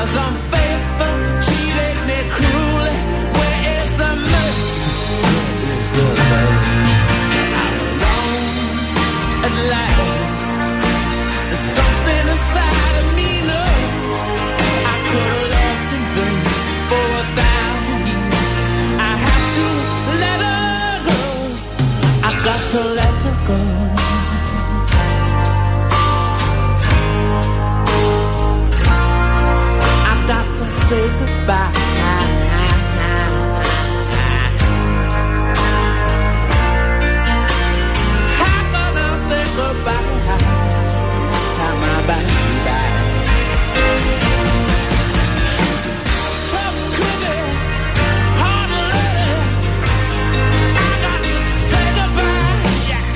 was unfaithful, cheated me cruelly. Where is the mercy? Where is the love? I'm alone at last. There's something inside of me knows I could have loved in vain for 1,000 years. I have to let her go. I got to let her go. I got to say goodbye. How can I say goodbye? Time my baby back. Tough cookie, hard lady. I got to say goodbye. Yeah.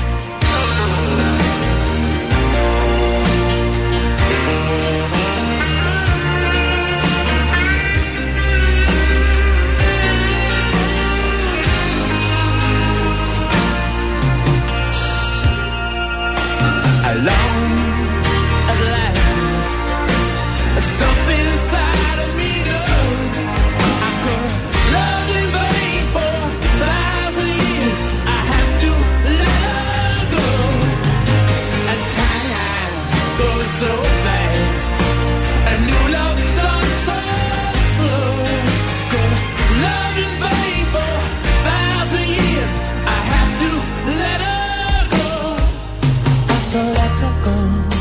Alone at last, something inside of me knows I could love in vain for 1,000 years. I have to let her go, and time goes so fast, and new love starts so slow. Could love in vain for 1,000 years. I have to let her go. Got to let her go.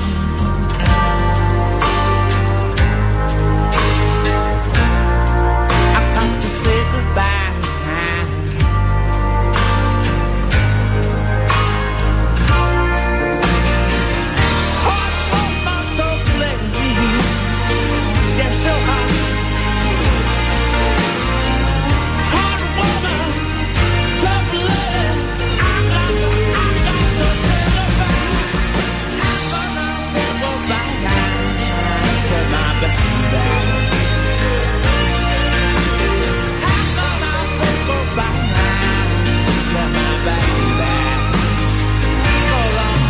I got to say goodbye. Heart on my throat, let me hear. Yeah, so hard. Hard woman, tough lady. I got to say goodbye. How can I say goodbye to my baby? How can I say goodbye to my baby? So long.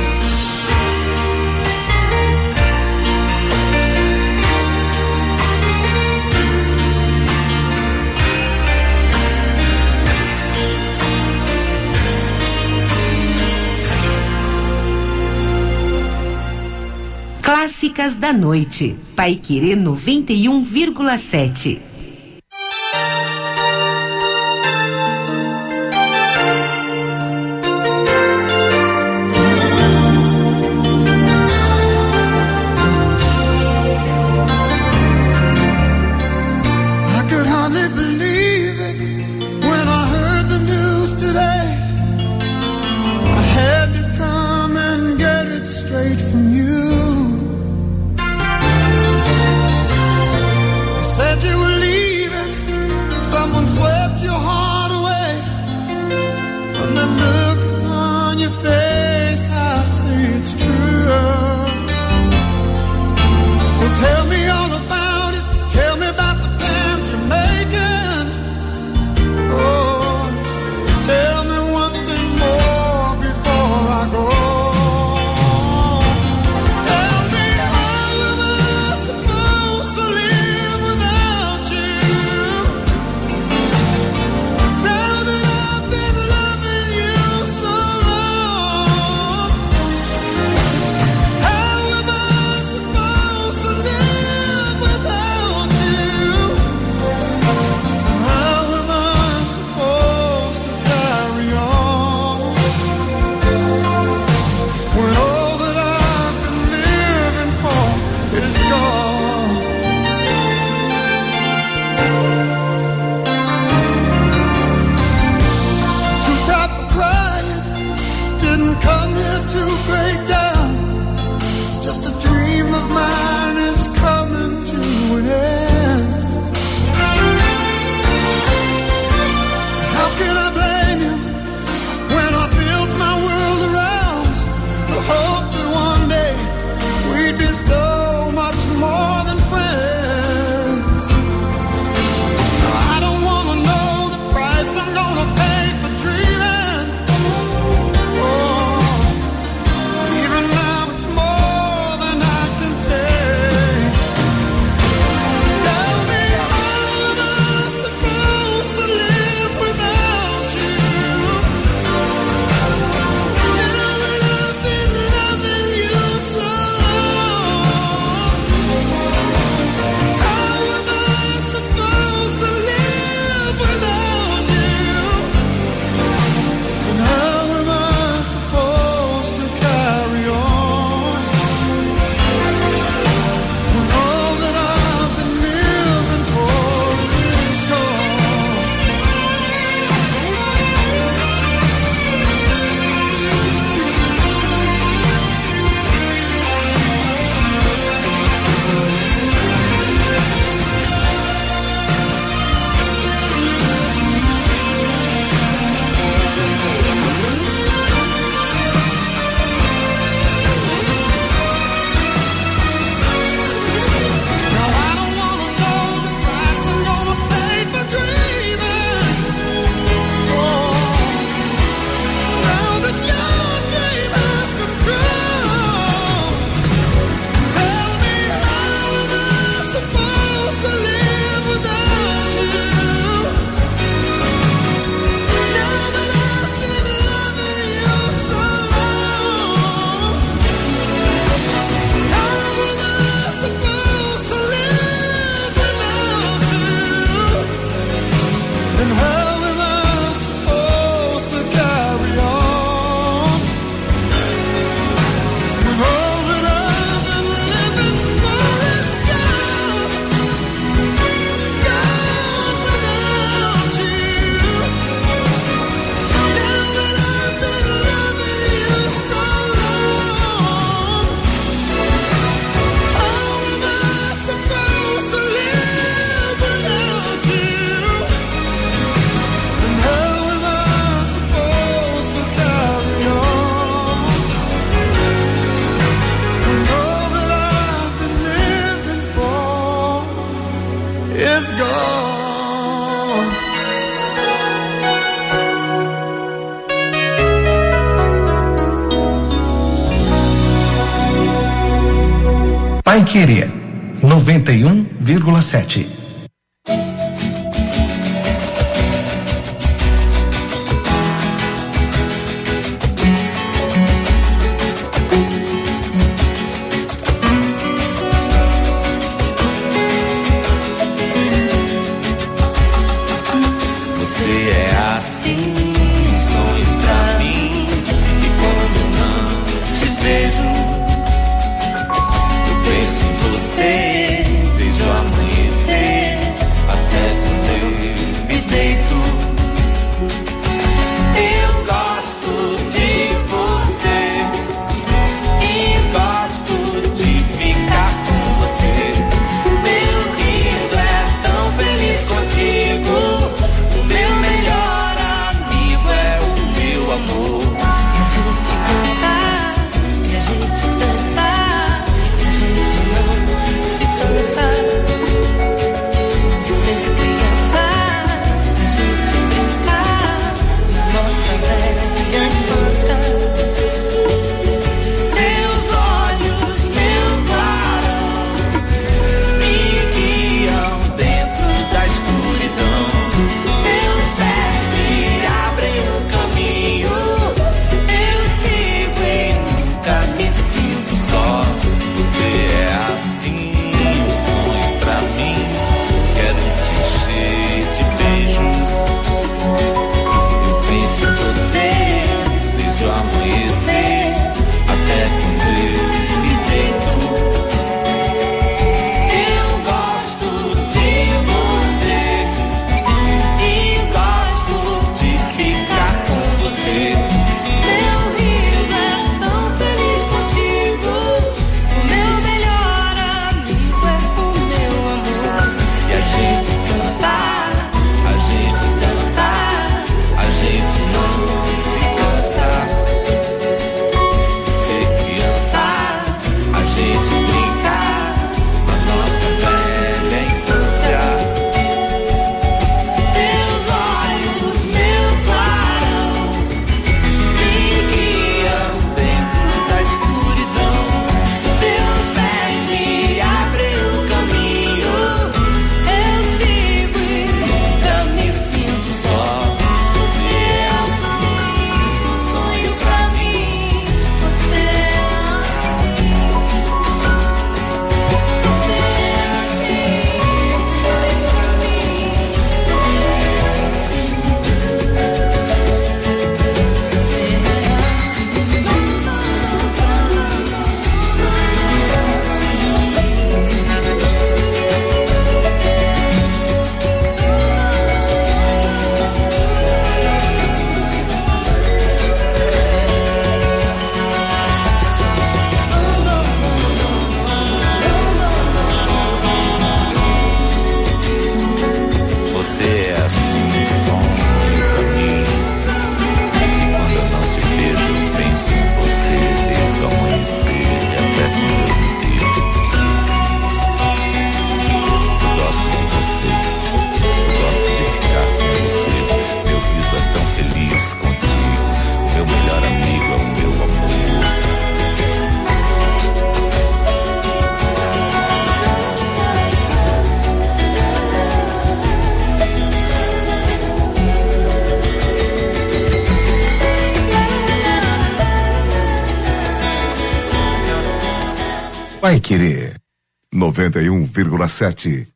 Clássicas da Noite, Paiquerê 91,7. I could hardly believe it when I heard the news today. I had to come and get it straight from you. They said you were leaving, someone swept your heart away. From the look on your face, I see it's true. So tell me all about it. Tell me about the plans you're making. Oh, tell me one thing more before I go. Tell me, how am I supposed to live without you? Now that I've been loving you so long, how am I supposed to live without you? How am I supposed to carry on when all that I've been living for is gone? Too tired for crying, didn't come here to break down. It's just a dream of mine is coming to an end. How can I blame you when I built my world around the hope that one day we'd be so much more than friends? I don't want to know the price I'm gonna pay for dreaming. Oh, even now it's more than I can take. gone. Paiquerê 91,7. Paiquerê 91,7.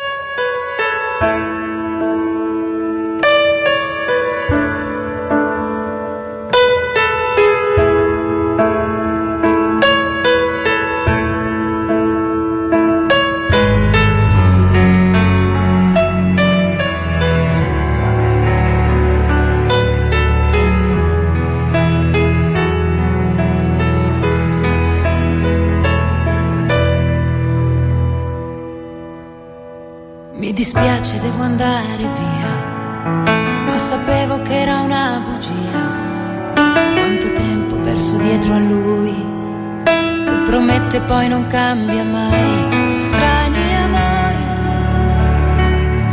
Mi dispiace, devo andare via, ma sapevo che era una bugia. Quanto tempo perso dietro a lui, che promette poi non cambia mai. Strani amori,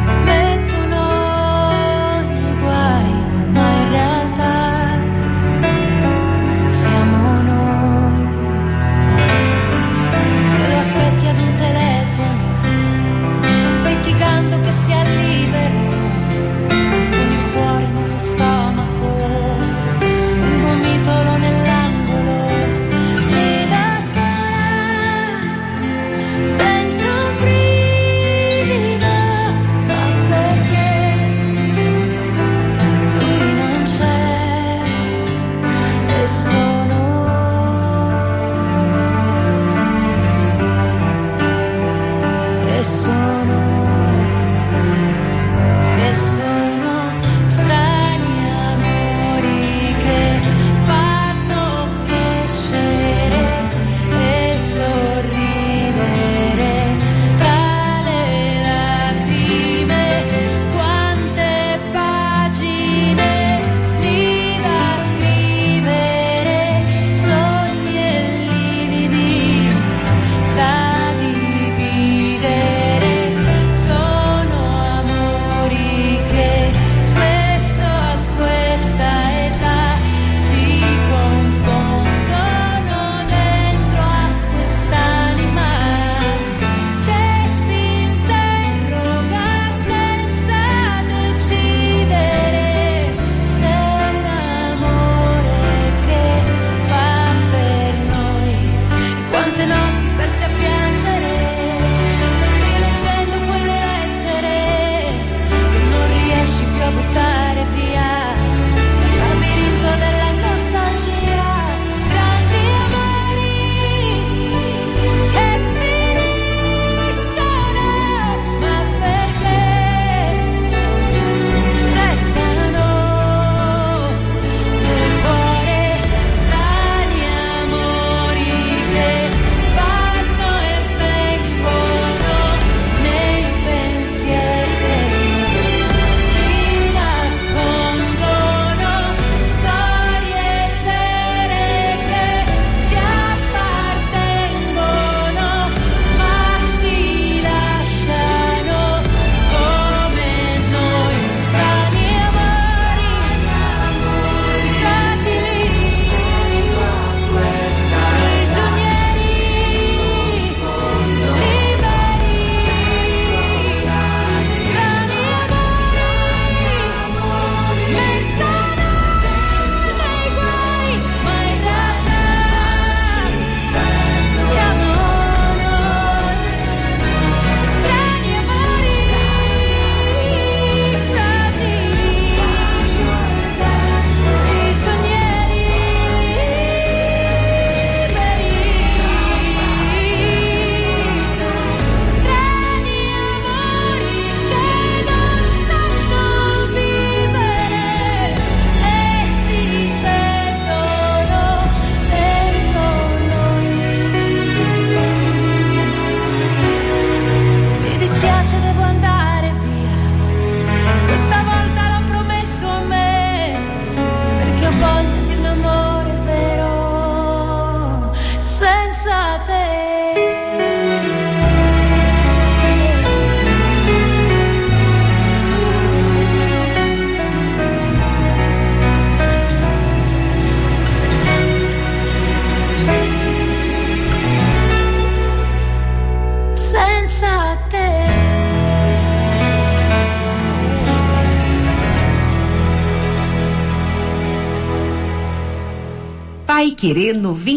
Paiquerê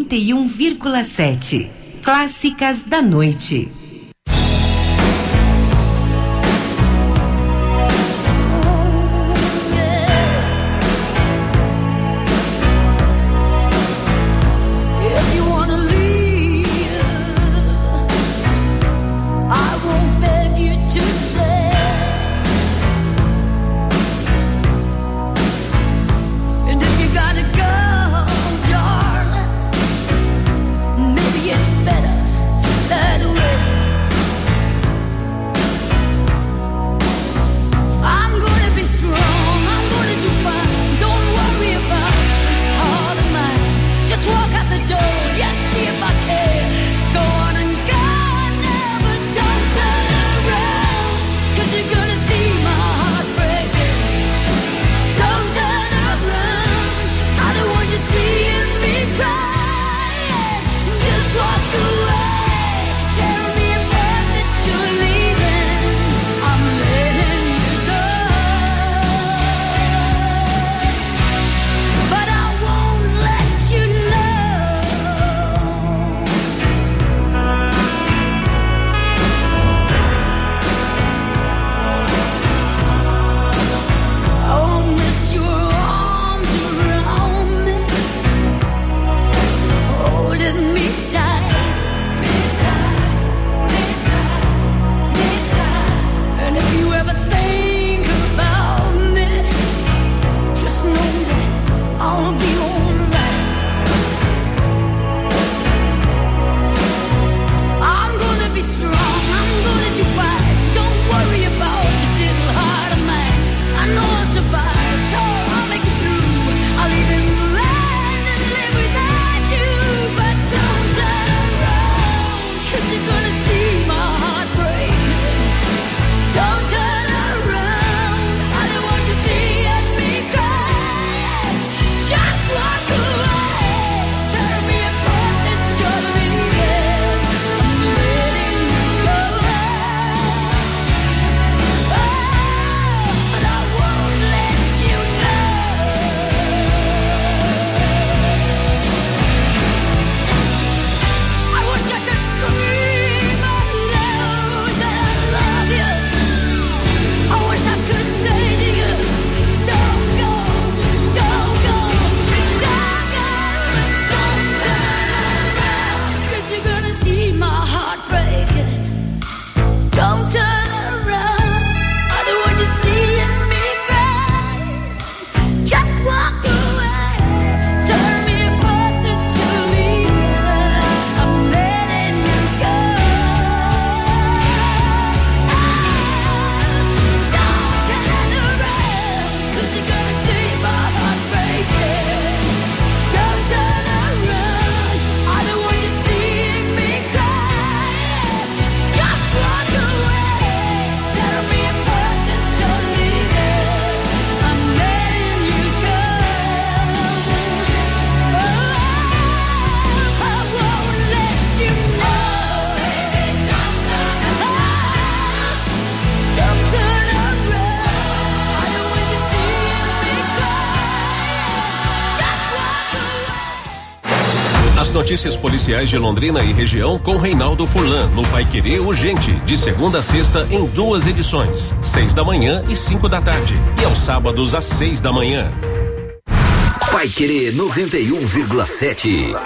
91,7. Clássicas da noite. Notícias policiais de Londrina e região com Reinaldo Furlan no Paiquerê Urgente, de segunda a sexta em 2 edições, 6 da manhã e 5 da tarde, e aos sábados às 6 da manhã. Paiquerê 91,7.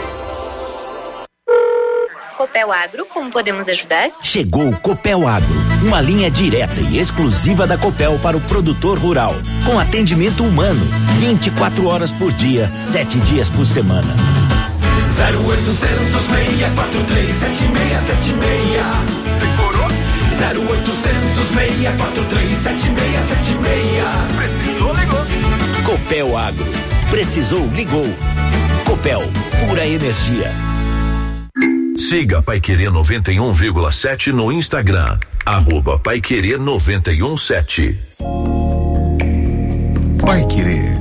Copel Agro, como podemos ajudar? Chegou o Copel Agro, uma linha direta e exclusiva da Copel para o produtor rural, com atendimento humano, 24 horas por dia, 7 dias por semana. 0800 643 7676. Decorou? 0800 643 7676. Precisou, ligou. Copel Agro. Precisou, ligou. Copel, pura energia. Siga Paiquerê 91,7 no Instagram. @Paiquerê 91,7. Paiquerê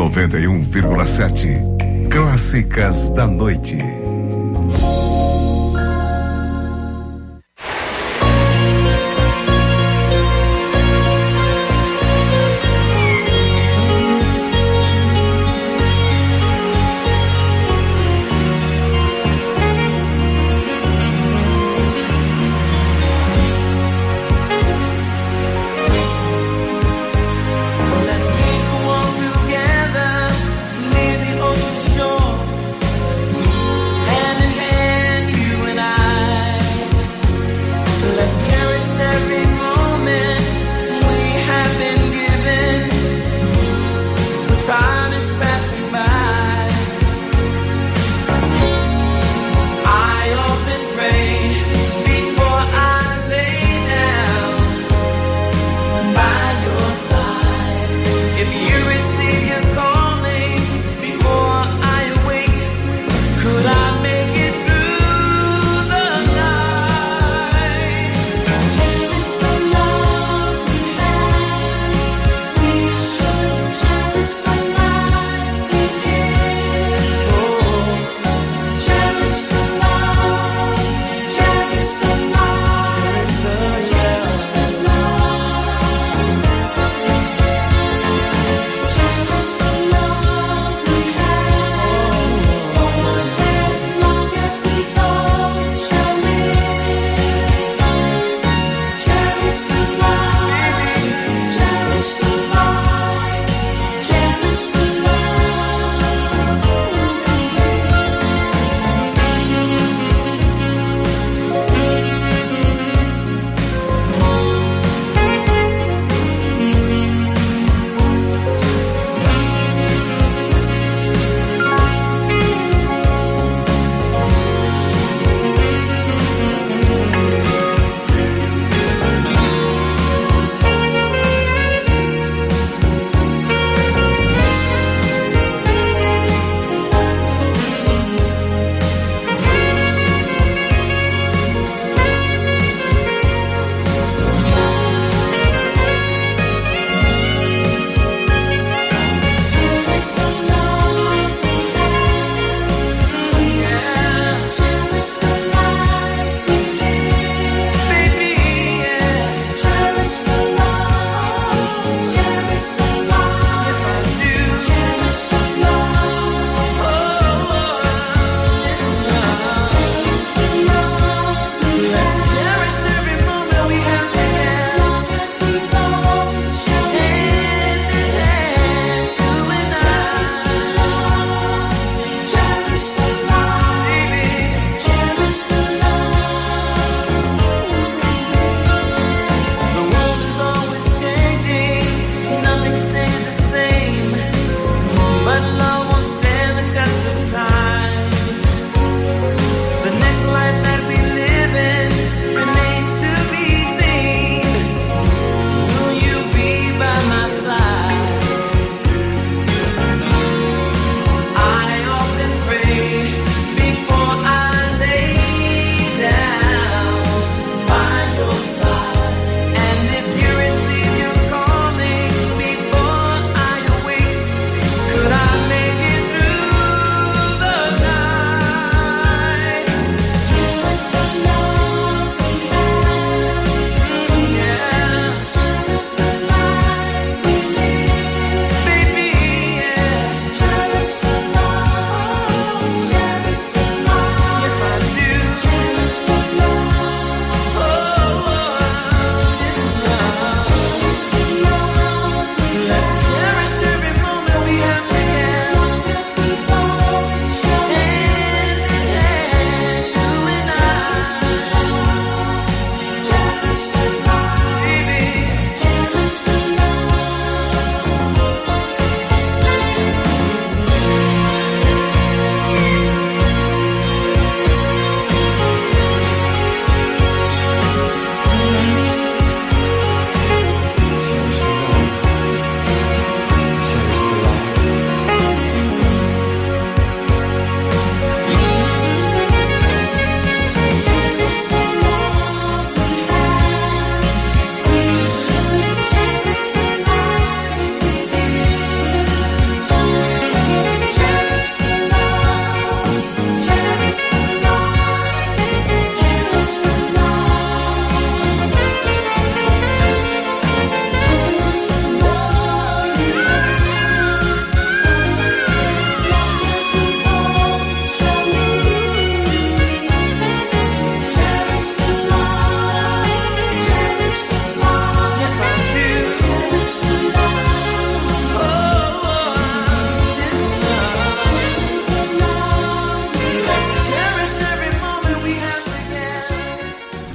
91,7. Clássicas da noite.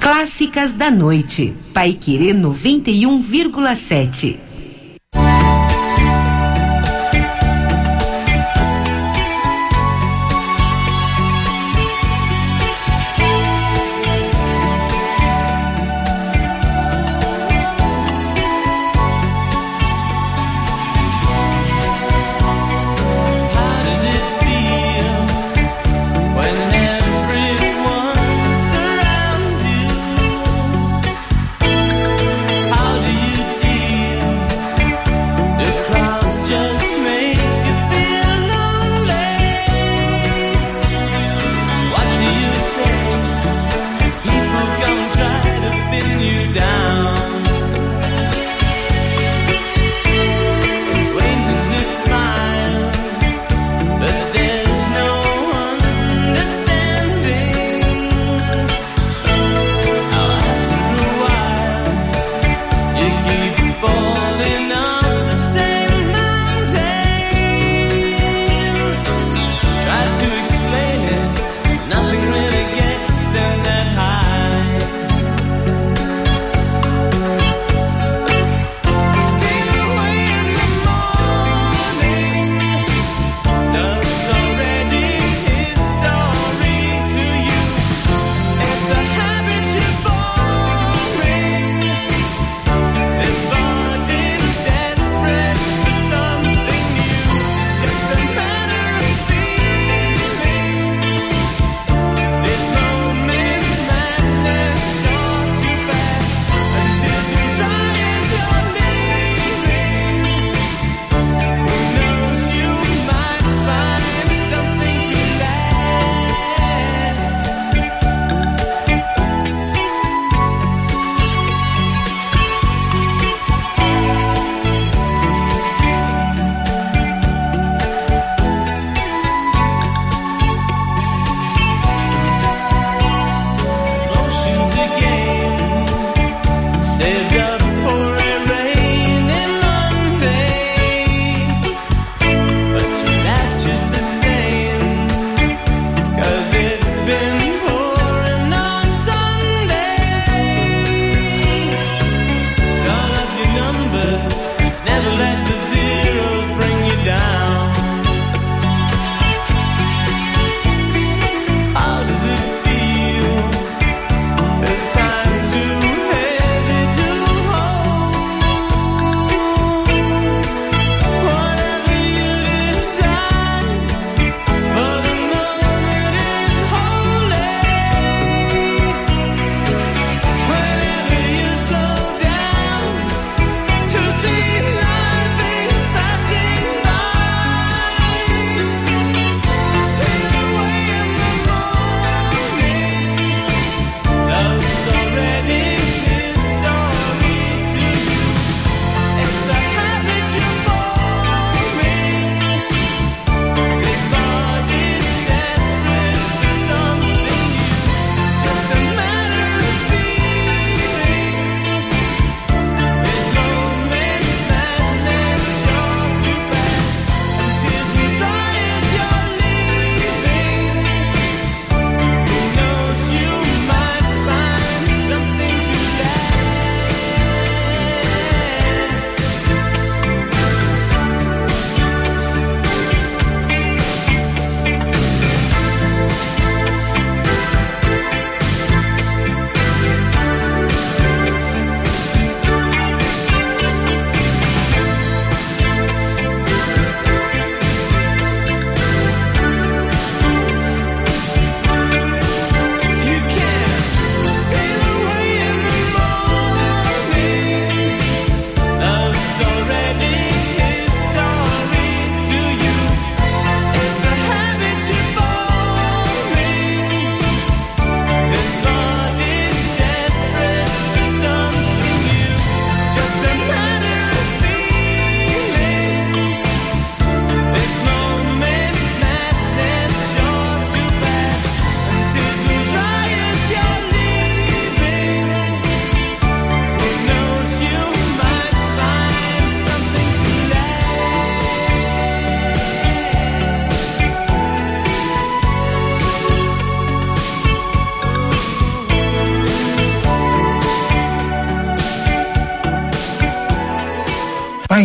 Clássicas da Noite. Paiquerê 91,7. How do you feel?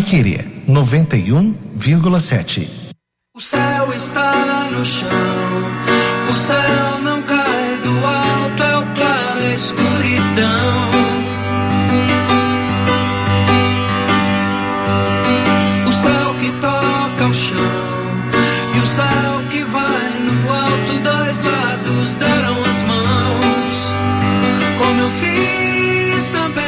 Querer 91,7. O céu está no chão, o céu não cai do alto, é o claro, é a escuridão. O céu que toca o chão e o céu que vai no alto, dois lados deram as mãos, como eu fiz também.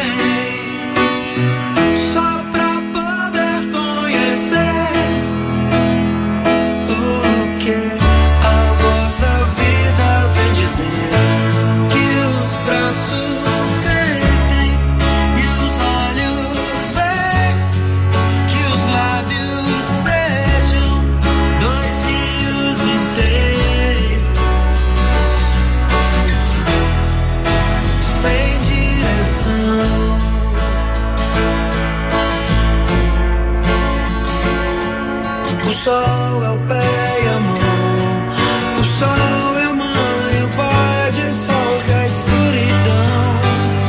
O sol é o pé e a mão, o sol é a mãe, o pai dissolve a escuridão.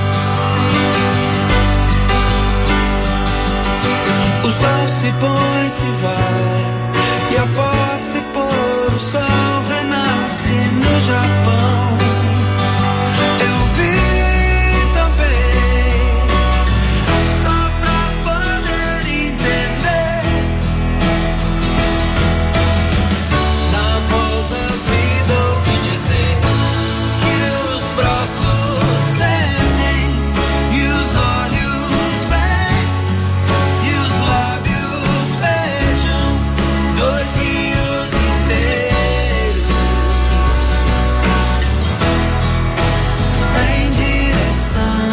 O sol se põe, se vai, e após se pôr, o sol renasce no Japão. Eu vi também, só pra poder entender. Na voz da vida ouvi dizer que os braços sentem e os olhos veem e os lábios beijam dois rios inteiros sem direção.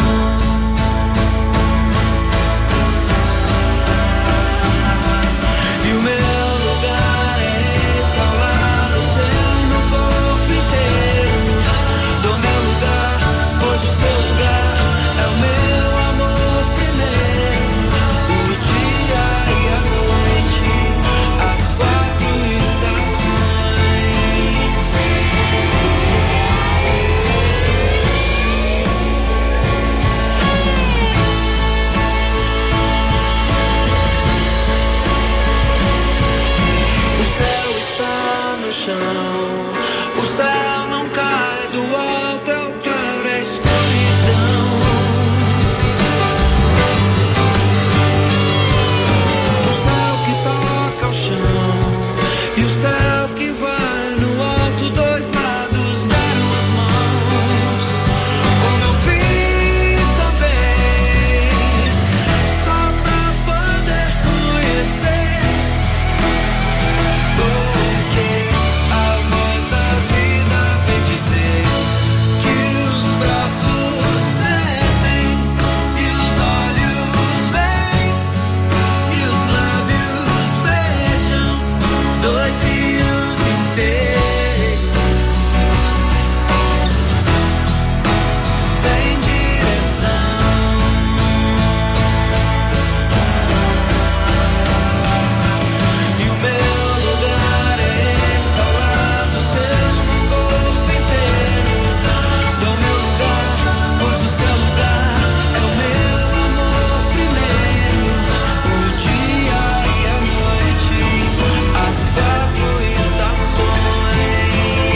E o meu lugar é esse, ao lado seu, no corpo inteiro. Do meu lugar, pois o seu lugar é o meu amor primeiro. O dia e a noite, as quatro estações. O céu está no chão, o céu não cai do alto, é o claro, é a escuridão. O céu que toca o chão e o céu que vai no alto, dois lados deram as mãos, como eu fiz também, só pra poder conhecer o que a voz da vida vem dizer. Que os braços sentem e os olhos veem e os lábios beijam dois rios inteiros sem direção. E o meu lugar é esse, ao lado seu, no corpo inteiro. Do meu lugar, pois o seu lugar é o meu amor primeiro. O dia e a noite, as quatro estações.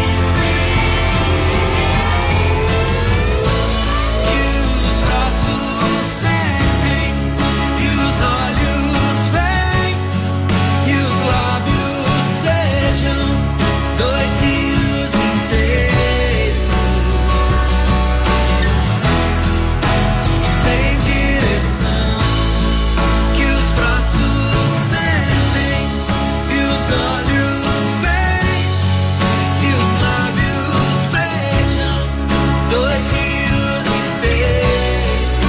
Que os braços sentem e os olhos veem e os lábios sejam dois rios inteiros sem direção. Que os braços sentem e os olhos veem e os lábios beijam dois rios inteiros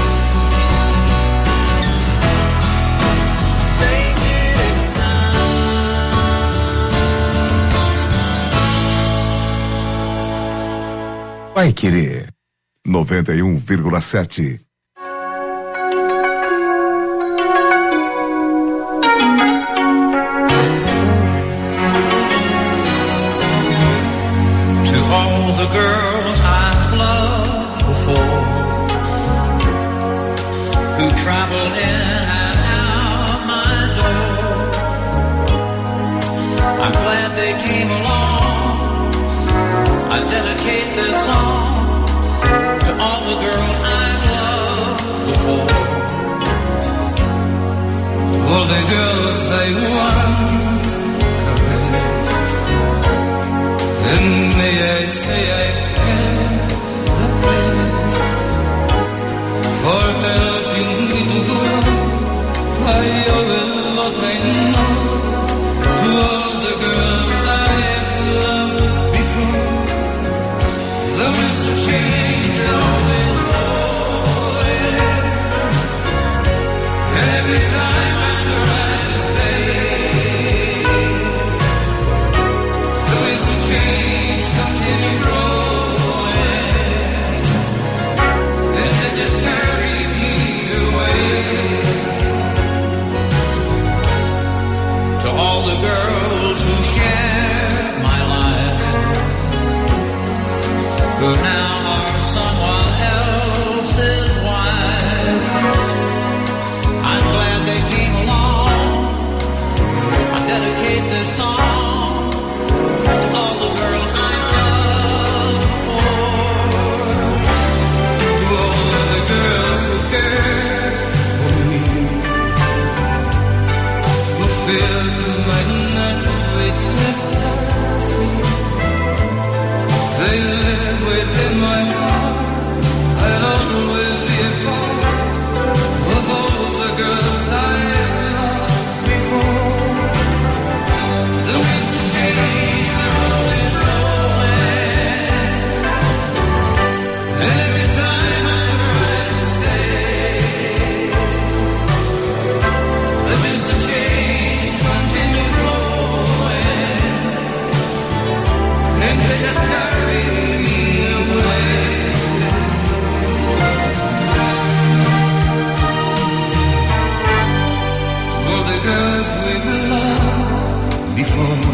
sem direção. Vai Querer 91,7. To all the girls I've loved before, who travel in and out my the girls I once caressed. And may I say I had the best for helping me to grow. I owe a lot, I know, to all the girls I have loved before. The winds of change always blowing. Every time after I stay, the winds of change continue blowing, and they just carry me away. To all the girls who share my life, who now are someone else's wife, I'm glad they came along. I dedicate this song to all the girls I loved before. To all of the girls who cared for me, who filled my nights with ecstasy. They live within my heart. I'll always be a part of all the girls I loved before. The winds of change are always blowing. Every time after I stay, the winds of change continue blowing, and they just carry me away. For the girls we've loved before,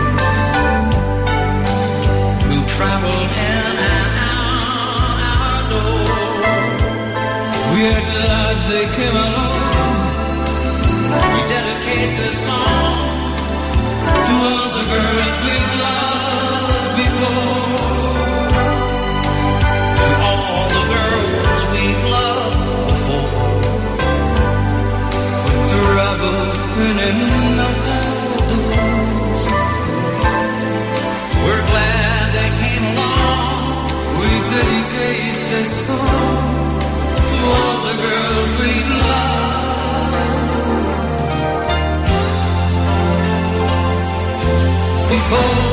who traveled in and out our door, we are glad they came along. We dedicate this song to all the girls we've loved before. To all the girls we've loved before, travel in and out outdoors. We're glad they came along. We dedicate this song to all the girls we loved before.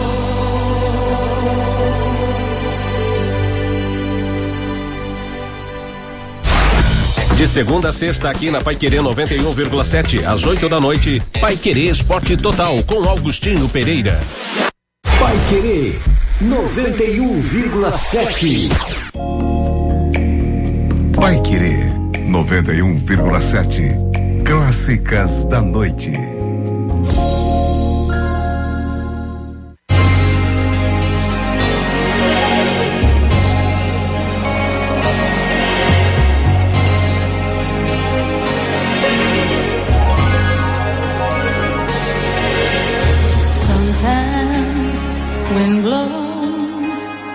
De segunda a sexta aqui na Paiquerê 91,7 às 8 da noite, Paiquerê Esporte Total com Augustinho Pereira. Paiquerê 91,7. Paiquerê 91,7. Clássicas da noite. Wind blows,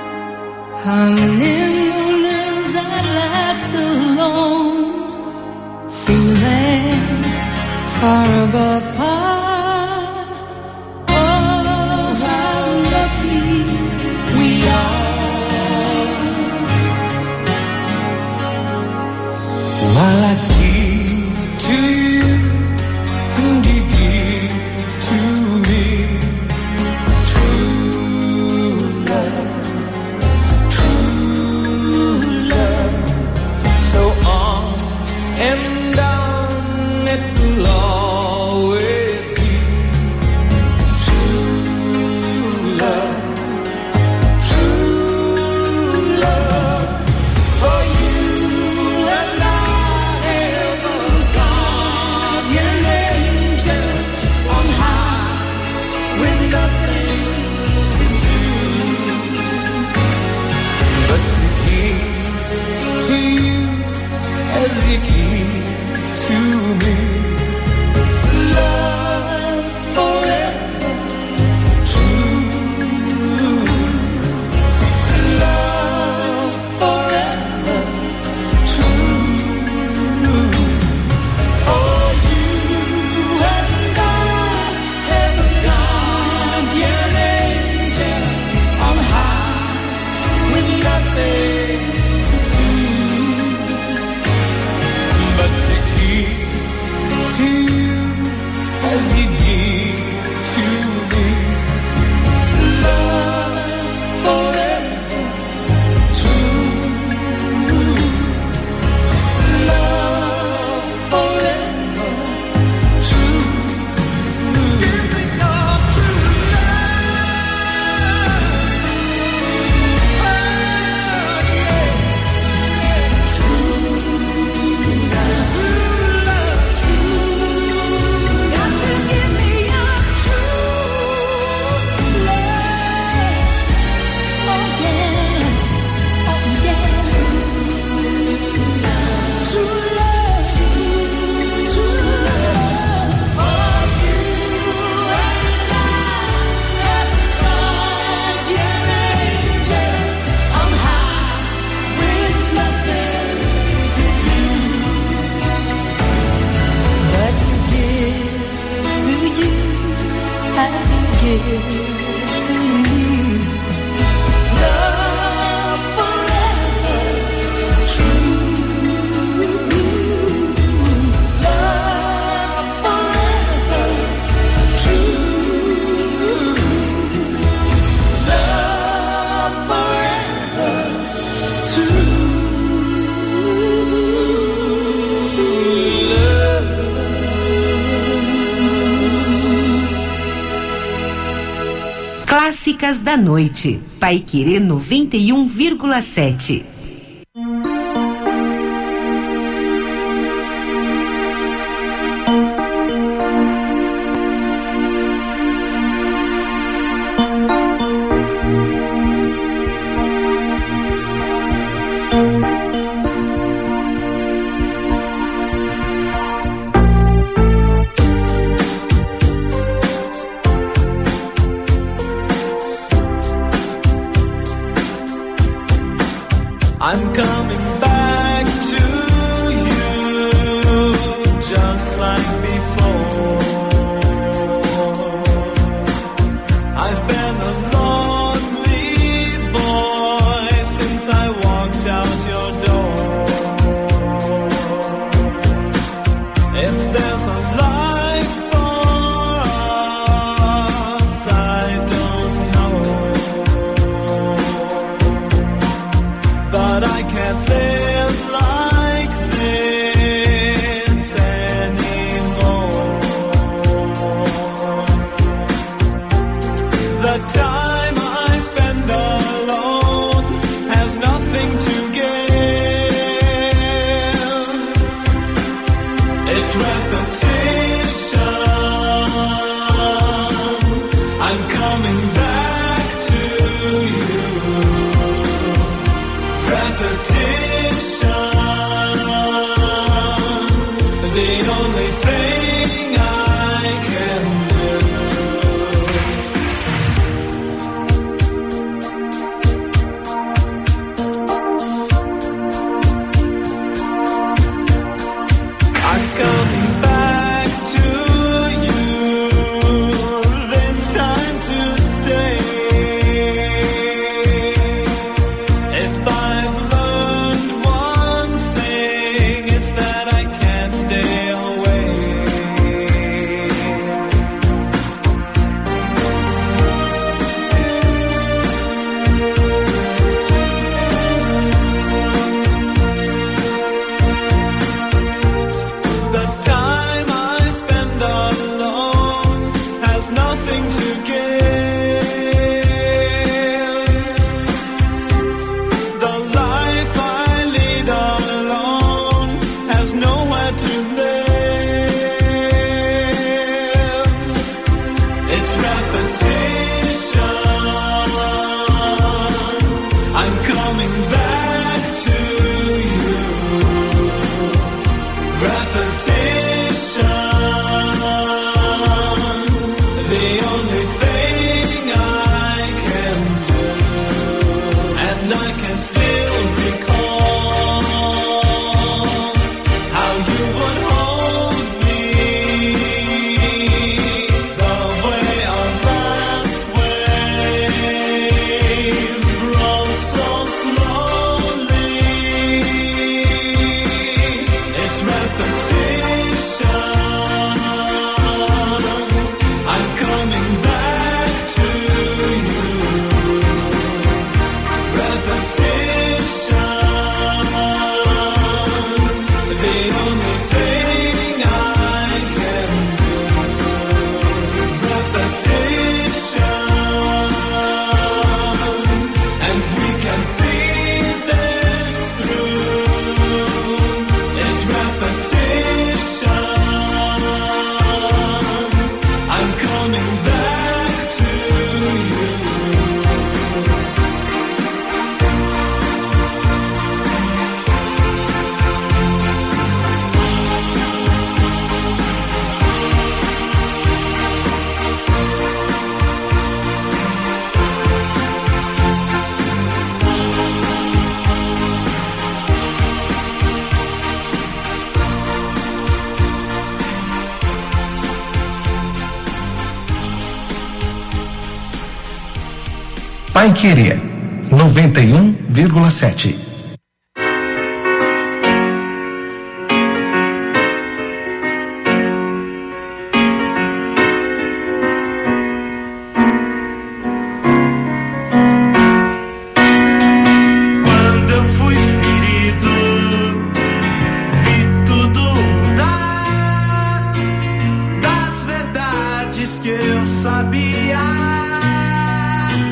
honeymooners at last alone, feeling far above par. Oh, how lucky we are. While I give to you and you give to me, and down it will always Clássicas da Noite. Paiquerê 91,7. I'm coming back to you just like before. I've been a lonely boy since I walked out your door. If there's a life for us, I don't know. But I can't live like this anymore. The time I spend alone has nothing to give. It's repetition. I'm coming back to you. Repetition, the only thing I can do. I'm coming back to you, this time to stay. If I've learned one thing, it's that I can't stay away. The time I spend alone has nothing to give. The life I lead alone has nowhere to live. It's repetition. I'm coming back to you. Repetition, the only thing I can do. And I can still recall how you would hold me, the way our last wave broke so slowly. It's repetition. I'm coming back to you. Repetition, the only thing I can do. Repetition, and we can see this through. It's repetition. I'm coming back to you. Paiquerê 91,7. Quando eu fui ferido, vi tudo mudar. Das verdades que eu sabia,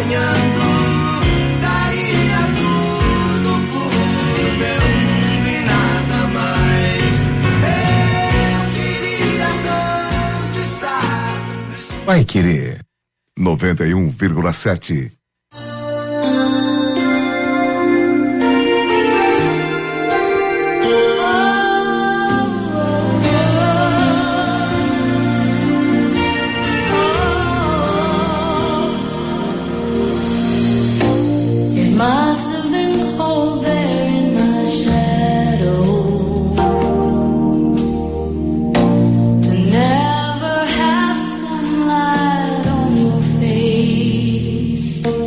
sonhando. Daria tudo por meu mundo e nada mais. Eu queria tanto estar. Paiquerê 91,7. Must have been cold there in my shadow to never have sunlight on your face.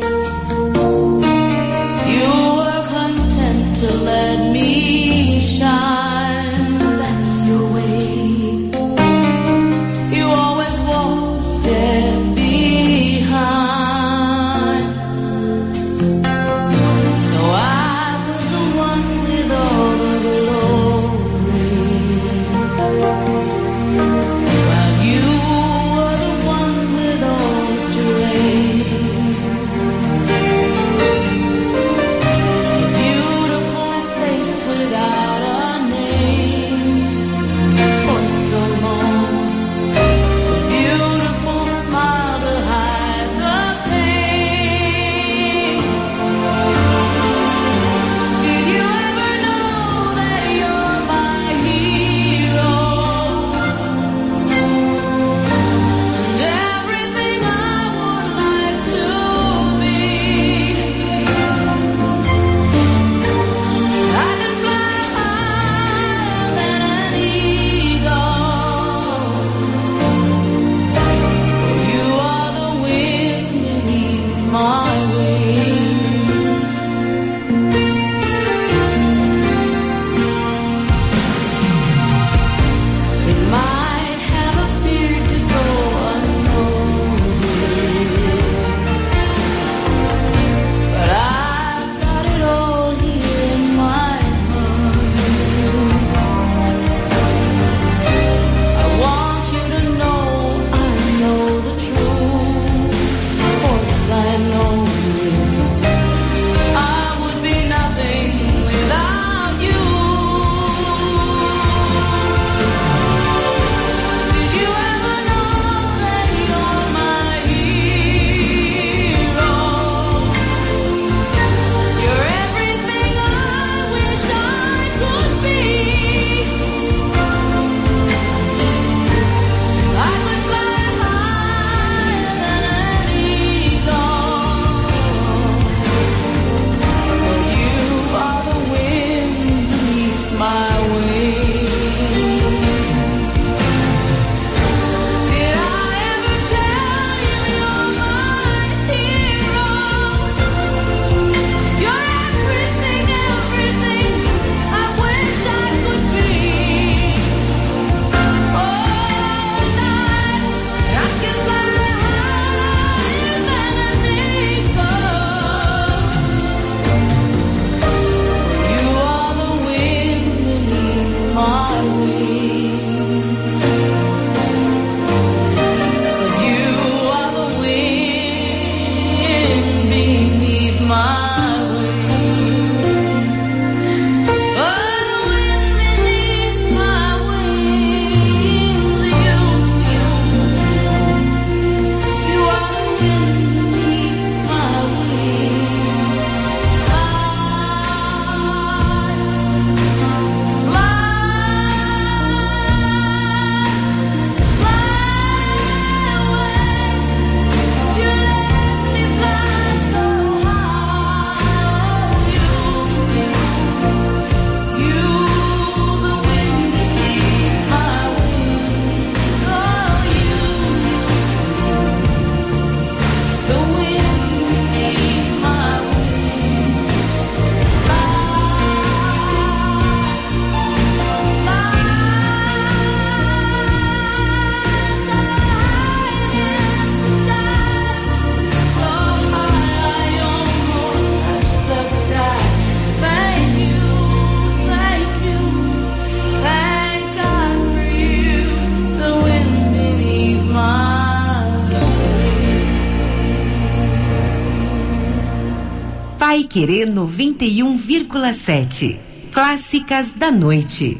Paiquerê 91,7. Clássicas da noite.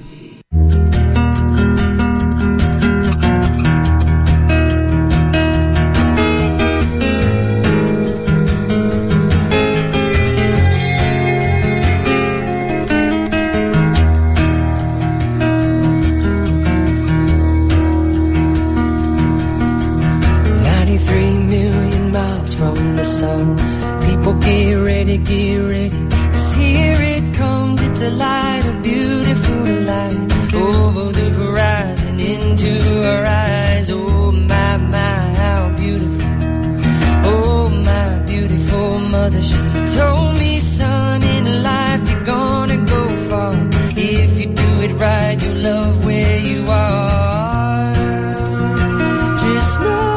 Get ready, 'cause here it comes, it's a light, a beautiful light, over the horizon, into our eyes. Oh my, my, how beautiful. Oh my beautiful mother, she told me, son, in life you're gonna go far. If you do it right, you'll love where you are. Just know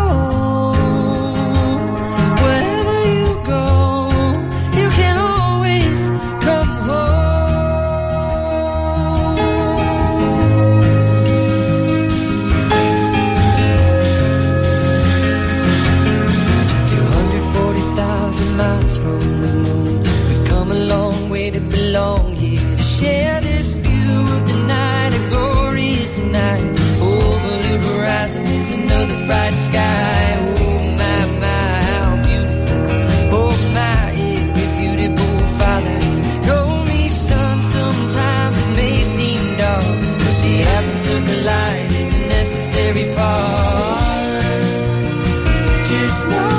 belong here to share this view of the night, a glorious night. Over the horizon is another bright sky. Oh my, my, how beautiful. Oh my, if you did both father, he told me, son, sometimes it may seem dark, but the absence of the light is a necessary part. Just know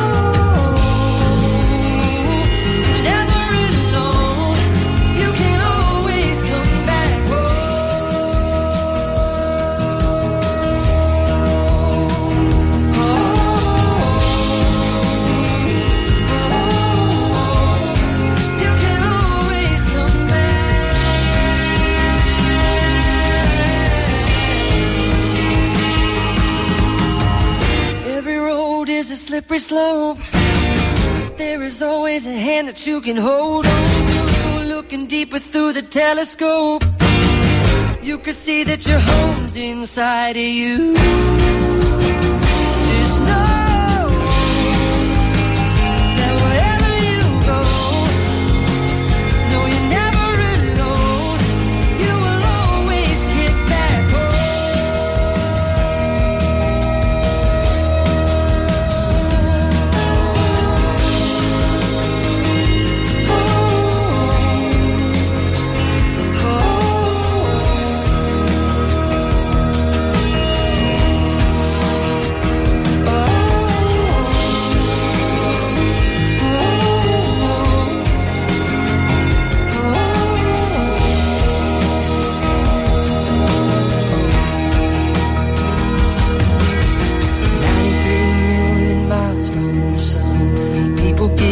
slippery slope. There is always a hand that you can hold on to. Looking deeper through the telescope, you can see that your home's inside of you.